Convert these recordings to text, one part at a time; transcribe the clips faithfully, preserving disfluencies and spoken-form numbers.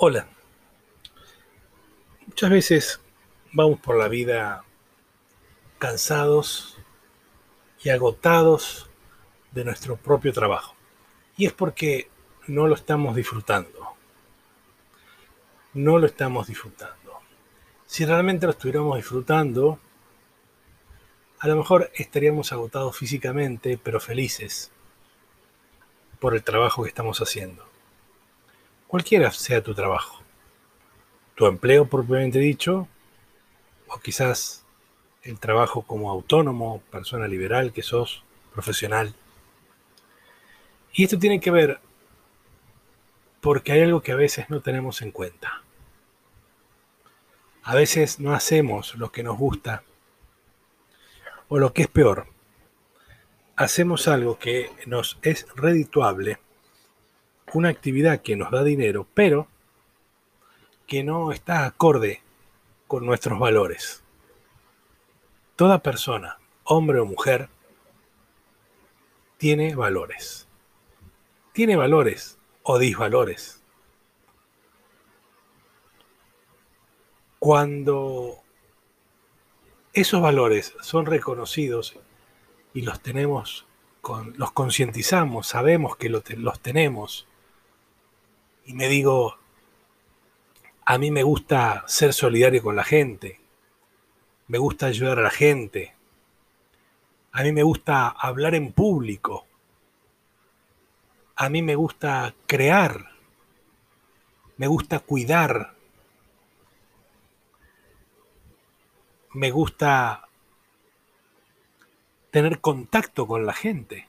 Hola, muchas veces vamos por la vida cansados y agotados de nuestro propio trabajo. Y es porque no lo estamos disfrutando. No lo estamos disfrutando. Si realmente lo estuviéramos disfrutando, a lo mejor estaríamos agotados físicamente, pero felices por el trabajo que estamos haciendo. Cualquiera sea tu trabajo. Tu empleo propiamente dicho, o quizás el trabajo como autónomo, persona liberal que sos, profesional. Y esto tiene que ver porque hay algo que a veces no tenemos en cuenta. A veces no hacemos lo que nos gusta, o lo que es peor, hacemos algo que nos es redituable, una actividad que nos da dinero, pero que no está acorde con nuestros valores. Toda persona, hombre o mujer, tiene valores. Tiene valores o disvalores. Cuando esos valores son reconocidos y los tenemos, con, los concientizamos, sabemos que lo te, los tenemos, y me digo, a mí me gusta ser solidario con la gente, me gusta ayudar a la gente, a mí me gusta hablar en público, a mí me gusta crear, me gusta cuidar, me gusta tener contacto con la gente,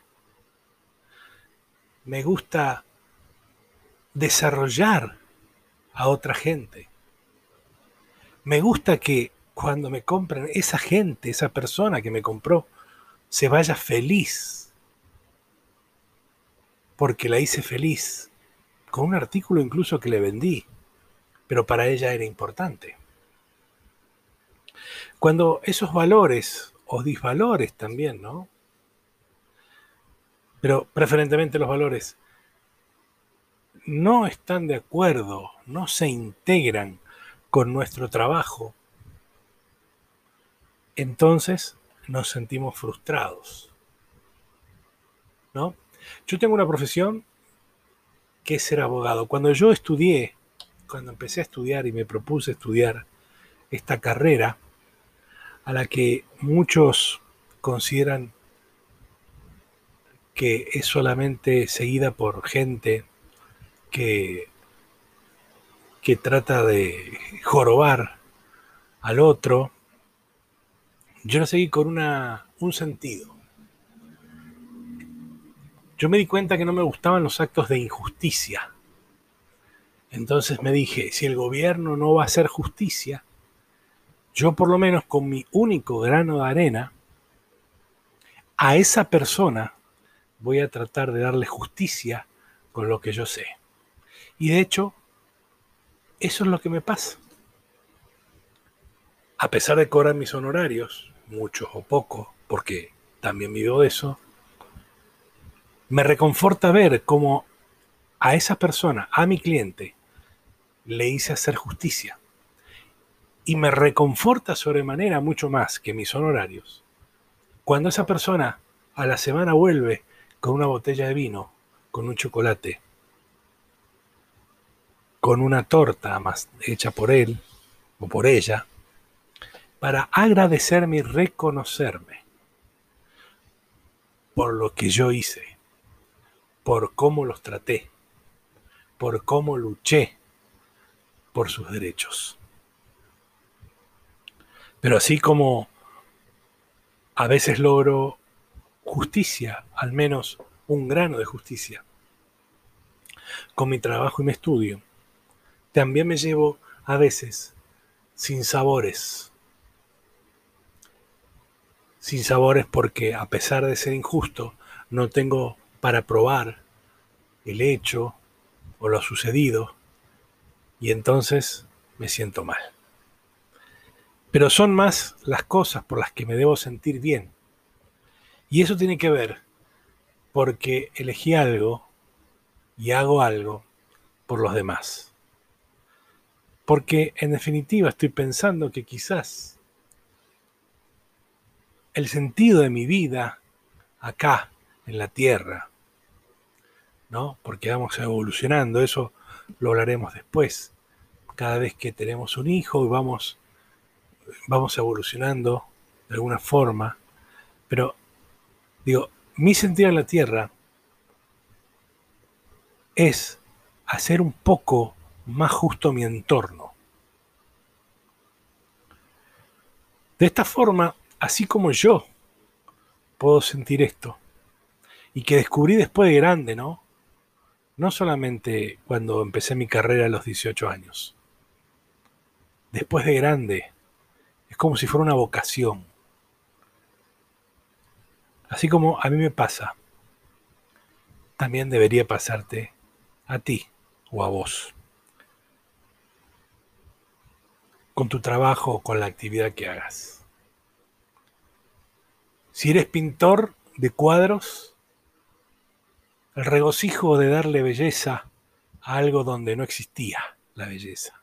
me gusta desarrollar a otra gente, me gusta que cuando me compren esa gente, esa persona que me compró, se vaya feliz, porque la hice feliz, con un artículo incluso que le vendí, pero para ella era importante. Cuando esos valores, o disvalores también, ¿no? Pero preferentemente los valores, no están de acuerdo, no se integran con nuestro trabajo, entonces nos sentimos frustrados, ¿no? Yo tengo una profesión que es ser abogado. Cuando yo estudié, cuando empecé a estudiar y me propuse estudiar esta carrera, a la que muchos consideran que es solamente seguida por gente que, que trata de jorobar al otro, yo la seguí con una, un sentido. Yo me di cuenta que no me gustaban los actos de injusticia. Entonces me dije, si el gobierno no va a hacer justicia, yo por lo menos con mi único grano de arena, a esa persona voy a tratar de darle justicia con lo que yo sé. Y de hecho, eso es lo que me pasa. A pesar de cobrar mis honorarios, muchos o pocos, porque también vivo de eso, me reconforta ver cómo a esa persona, a mi cliente, le hice hacer justicia. Y me reconforta sobremanera mucho más que mis honorarios cuando esa persona a la semana vuelve con una botella de vino, con un chocolate, con una torta más hecha por él o por ella, para agradecerme y reconocerme por lo que yo hice, por cómo los traté, por cómo luché por sus derechos. Pero así como a veces logro justicia, al menos un grano de justicia, con mi trabajo y mi estudio, también me llevo a veces sin sabores. Sin sabores porque a pesar de ser injusto, no tengo para probar el hecho o lo sucedido, y entonces me siento mal. Pero son más las cosas por las que me debo sentir bien. Y eso tiene que ver porque elegí algo y hago algo por los demás. Porque en definitiva estoy pensando que quizás el sentido de mi vida acá en la Tierra, ¿no? Porque vamos evolucionando, eso lo hablaremos después. Cada vez que tenemos un hijo y vamos, vamos evolucionando de alguna forma, pero digo, mi sentido en la Tierra es hacer un poco más justo mi entorno. De esta forma, así como yo puedo sentir esto, y que descubrí después de grande, ¿no? No solamente cuando empecé mi carrera a los dieciocho años. Después de grande, es como si fuera una vocación. Así como a mí me pasa, también debería pasarte a ti o a vos. Con tu trabajo o con la actividad que hagas. Si eres pintor de cuadros, el regocijo de darle belleza a algo donde no existía la belleza.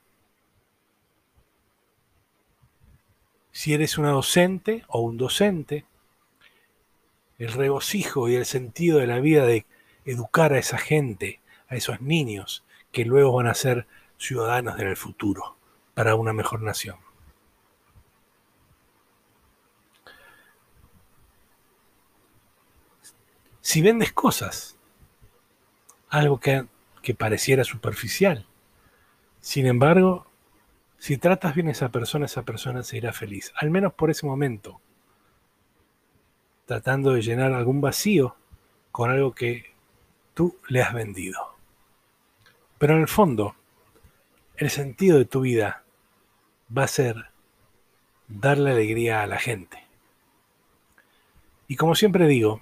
Si eres una docente o un docente, el regocijo y el sentido de la vida de educar a esa gente, a esos niños que luego van a ser ciudadanos en el futuro para una mejor nación. Si vendes cosas, algo que, que pareciera superficial, sin embargo, si tratas bien a esa persona, esa persona se irá feliz, al menos por ese momento, tratando de llenar algún vacío con algo que tú le has vendido. Pero en el fondo, el sentido de tu vida va a ser darle alegría a la gente. Y como siempre digo,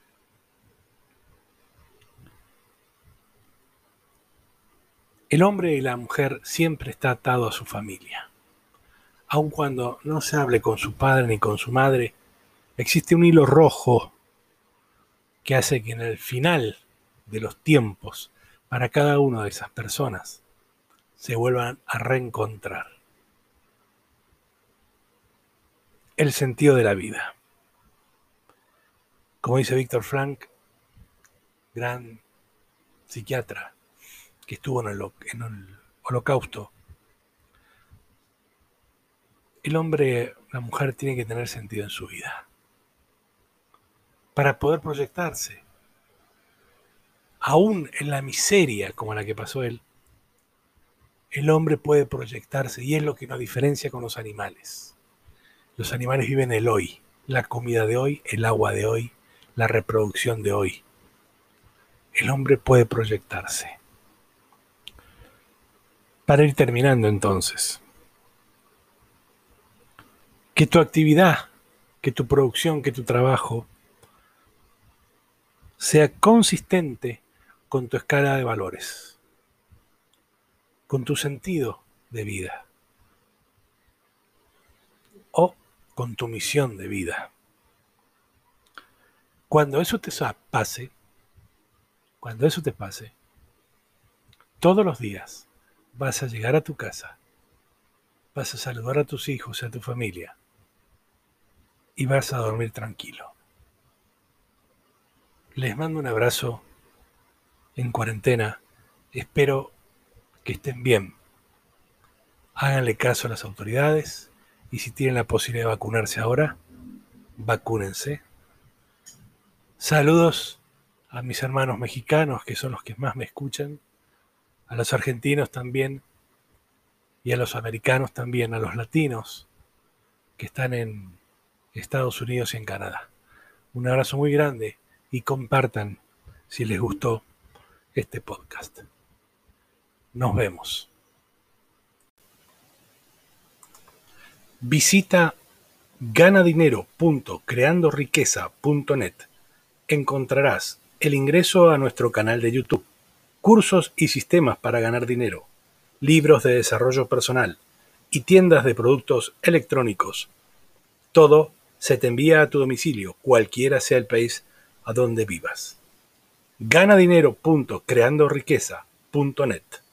el hombre y la mujer siempre está atado a su familia. Aun cuando no se hable con su padre ni con su madre, existe un hilo rojo que hace que en el final de los tiempos, para cada una de esas personas, se vuelvan a reencontrar. El sentido de la vida. Como dice Víctor Frank, gran psiquiatra que estuvo en el, en el Holocausto, el hombre, la mujer tiene que tener sentido en su vida para poder proyectarse. Aún en la miseria como la que pasó él, el hombre puede proyectarse y es lo que nos diferencia con los animales. Los animales viven el hoy, la comida de hoy, el agua de hoy, la reproducción de hoy. El hombre puede proyectarse. Para ir terminando entonces, que tu actividad, que tu producción, que tu trabajo sea consistente con tu escala de valores, con tu sentido de vida o con tu misión de vida. Cuando eso te pase, cuando eso te pase, todos los días vas a llegar a tu casa, vas a saludar a tus hijos y a tu familia y vas a dormir tranquilo. Les mando un abrazo en cuarentena. Espero que estén bien. Háganle caso a las autoridades y si tienen la posibilidad de vacunarse ahora, vacúnense. Saludos a mis hermanos mexicanos, que son los que más me escuchan, a los argentinos también y a los americanos también, a los latinos que están en Estados Unidos y en Canadá. Un abrazo muy grande y compartan si les gustó este podcast. Nos vemos. Visita ganadinero punto creando riqueza punto net. Encontrarás el ingreso a nuestro canal de YouTube, cursos y sistemas para ganar dinero, libros de desarrollo personal y tiendas de productos electrónicos. Todo se te envía a tu domicilio, cualquiera sea el país a donde vivas. ganadinero punto creando riqueza punto net.